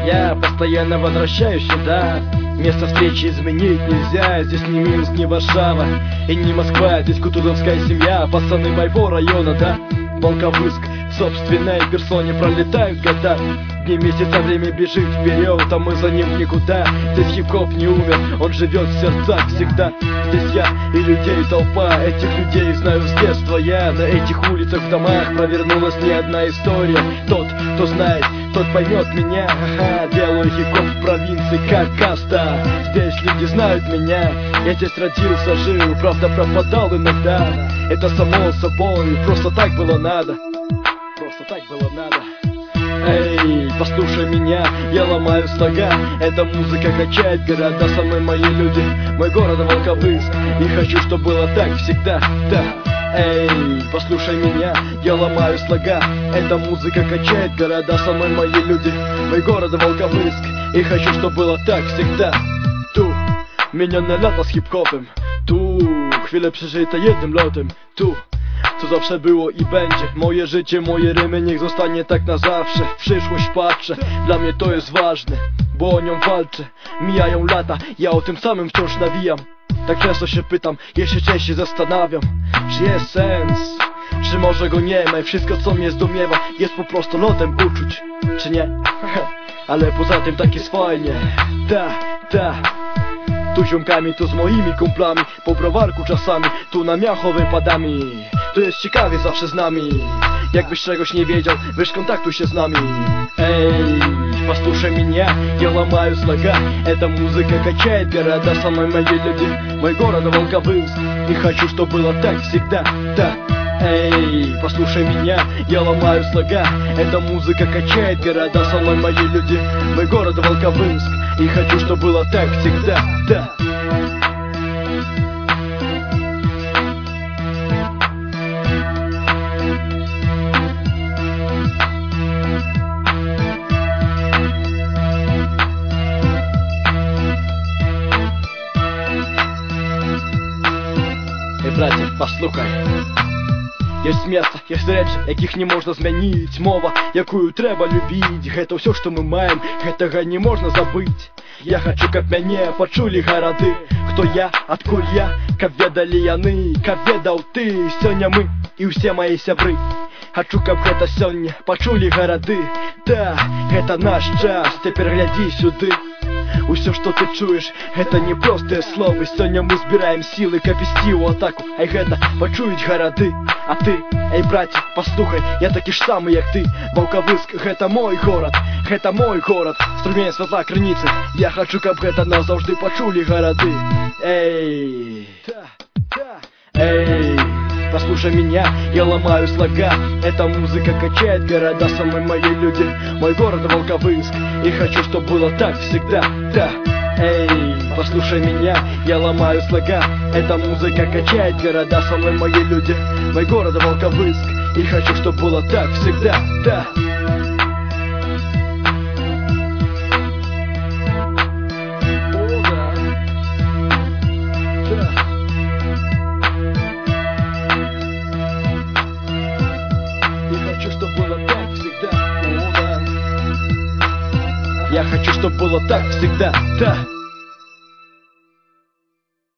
я постоянно возвращаюсь сюда. Место встречи изменить нельзя. Здесь не Минск, не Варшава и не Москва. Здесь кутузовская семья, пацаны моего района, да. Волковыск в собственной персоне, пролетают года. Дни, месяца, время бежит вперед, а мы за ним никуда. Здесь хип-хоп не умер, он живет в сердцах всегда. Здесь я и людей толпа, этих людей знаю с детства я. На этих улицах, в домах провернулась не одна история. Тот, кто знает, тот поймет меня. Ха-ха, делаю хип-хоп в провинции как каста. Здесь люди знают меня, я здесь родился, жил, правда пропадал иногда. Это само собой, просто так было надо. Просто так было надо. Эй, послушай меня, я ломаю слога. Эта музыка качает города, со мной мои люди. Мой город Волковыск, и хочу, чтобы было так всегда, да. Эй, послушай меня, я ломаю слога. Эта музыка качает города, со мной мои люди. Мой город Волковыск, і хочу, щоб було так всегда. Tu minione lata z hip-hopem, tu chwile przeżyte jednym lotem, tu co zawsze było i będzie. Moje życie, moje rymy, niech zostanie tak na zawsze. W przyszłość patrzę, dla mnie to jest ważne, bo o nią walczę. Mijają lata, ja o tym samym wciąż nawijam. Tak często się pytam, ja się częściej zastanawiam, czy jest sens, czy może go nie ma. I wszystko co mnie zdumiewa jest po prostu lotem uczuć, czy nie? Ale poza tym tak jest fajnie, ta. Tu ziomkami, tu z moimi kumplami, po browarku czasami, tu na miacho wypadami. Tu jest ciekawie zawsze z nami. Jakbyś czegoś не wiedział, wiesz, kontaktuj się z nami. Эй, послушай меня, я ломаю слога. Эта музыка качает города, со мной мои люди. Мой город Волковыск, и хочу, чтобы было так всегда, да. Эй, послушай меня, я ломаю слога. Эта музыка качает города, со мной мои люди. Мой город Волковыск, и хочу, чтобы было так всегда, да. Браті, послухай. Есть место, есть речі, яких не можна змінити. Мова, якую треба любить. Гэта все, что мы маем, гэтага не можна забыть. Я хочу, каб мяне почули городы. Кто я, адкуль я, каб ведалі яны, каб ведаў ты. Сёння мы і ўсе мои сябры. Хочу, каб гэта сёння почули городы. Да, гэта наш час, теперь гляди сюды. Усё, что ты чуешь, это не простые словы. Сёння мы збираем силы, каб вести ў атаку. Ай гэта пачуюць гарады. А ты, эй, браці, послухай, я такі ж самы, як ты. Волковыск, гэта мой город, гэта мой город. Струмень святла крыніцы, я хочу, каб гэта назаўжды пачулі гарады. Эй, эй, послушай меня, я ломаю слога. Эта музыка качает города, со мной мои люди. Мой город Волковыск, и хочу, чтобы было так всегда, да. Эй, послушай меня, я ломаю слога. Эта музыка качает города, со мной мои люди. Мой город Волковыск, и хочу, чтобы было так всегда, да. Я хочу, чтобы было так всегда, да.